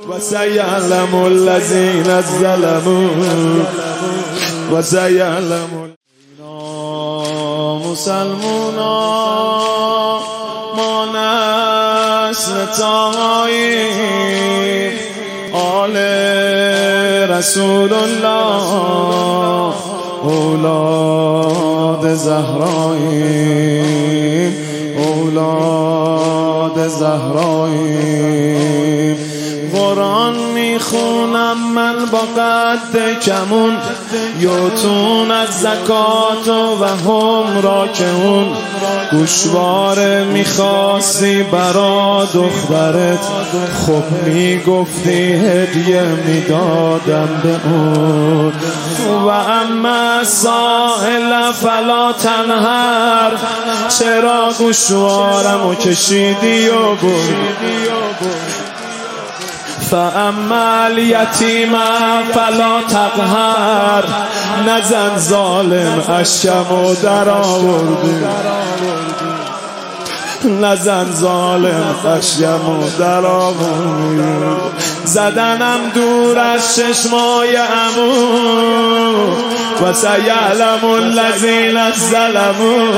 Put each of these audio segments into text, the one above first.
وسيعلم الذين ظلموا وسيعلم مسلمونا ما نسل تاهایی آل رسول الله اولاد زهرایی اولاد زهرایی قرآن میخونم من با قد کمون یوتون از زکات و هم راکعون گوشواره میخواستی برا دخترت خب میگفتی هدیه میدادم به اون و اما سائل فلا تنهر چرا گوشوارمو کشیدی و بردی فاما الیتیم فلا تقهر نزن ظالم اشکمو در آوردی نزن ظالم اشکمو در آوردی زدنم دور از چشمای عمو و سیعلم الذین ظلموا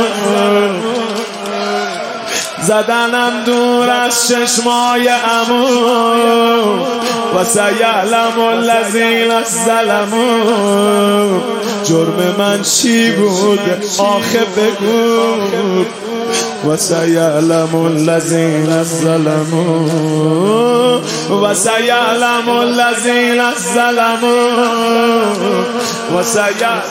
زدنم دور از چشمای عمو و سیعلم الذین ظلموا جرم من چی بود آخه بگو و سیعلم الذین ظلموا و سیعلم الذین ظلموا و سیعلم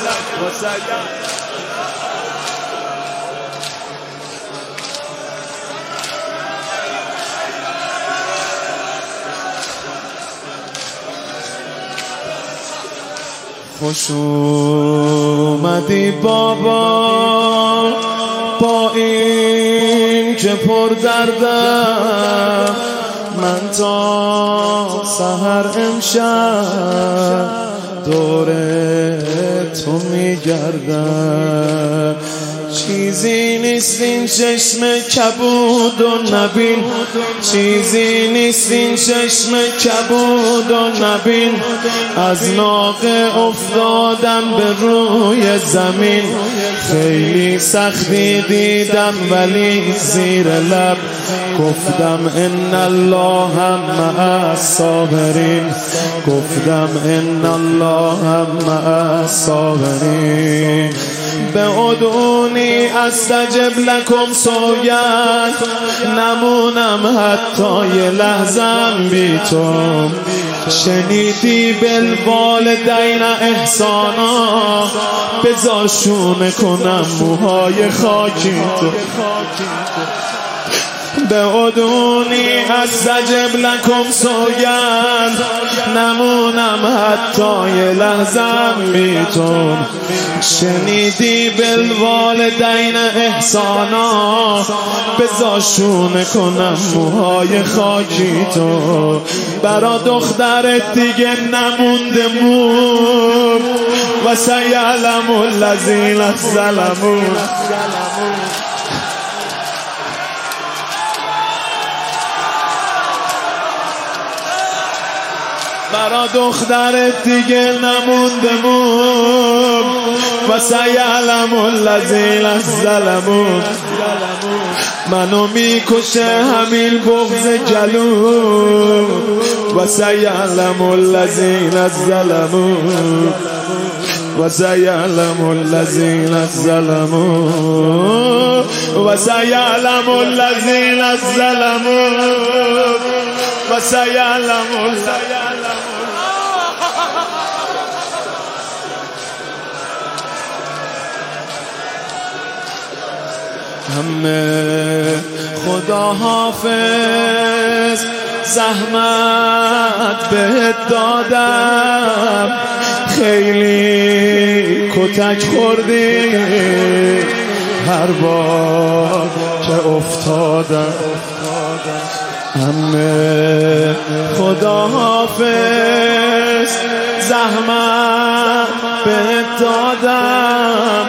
خوش اومدی بابا با این که پر دردم من تا سحر امشب دور تو میگردم چیزی نیست این چشم کبود و نبین چیزی نیست این چشم کبود و نبین از ناقه افتادم به روی زمین خیلی سختی دیدم ولی زیر لب گفتم ان الله مع الصابرین گفتم ان الله مع الصابرین بادعونی استجب لکم سوگند نمونم حتی یه لحظم بی تو شنیدی بالوالدین احسانا بذارشونه کنم موهای خاکی تو بادعونی استجب لکم سوگند نمونم حتی یه لحظم بی تو شنیدی بالوالدین احسانا بذارشونه کنم موهای خاکی تو برا دخترت دیگه نمونده مون و سیعلم الذین ظلموا برا دخترت دیگه نمونده مون و سیعلم الذین ظلموا منو میکشه همین بغض جلو و سیعلم الذین ظلموا و سیعلم الذین ظلموا و سیعلم الذین ظلموا و سیعلم همه خدا حافظ زحمت بهت دادم خیلی کتک خوردی هر بار که افتادم همه خدا حافظ زحمت بهت دادم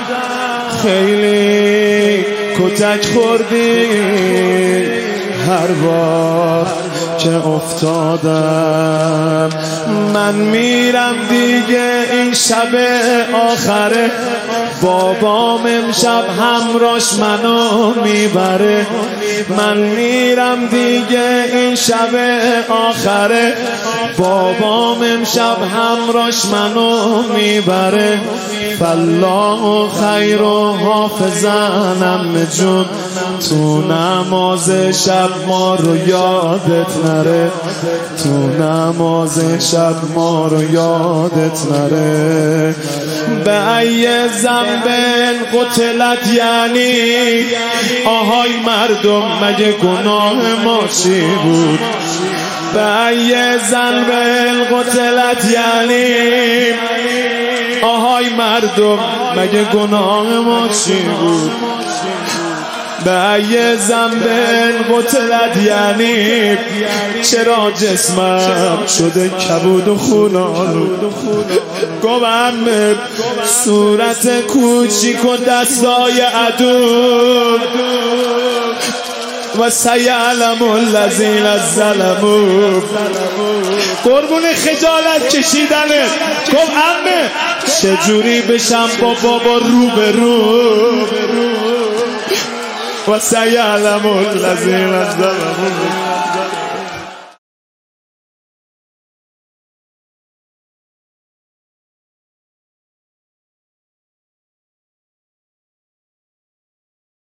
خیلی کتک خوردی هر بار که افتادم. من میرم دیگه این شب آخره، بابام امشب همراش منو میبره. من میرم دیگه این شب آخره، بابام امشب همراش منو میبره. فالله خیر و حافظنم جون، تو نماز شب ما رو یادت نره، تو نماز شب ما رو یادت نره. به ای ذنب قتلت یعنی، آهای مردم مگه گناه ما چی بود؟ به ای ذنب قتلت یعنی، آهای مردم مگه گناه ما چی بود؟ به ای ذنب قتلت یعنی، چرا جسمم شده کبود و خونالود؟ گوام صورت کوچیک و دستای عدو، و سیعلم الذین ظلموا. قربون خجالت کشیدنه. گفت عمه چجوری بشم با بابا رو به رو؟ و سیعلم الذین ظلموا.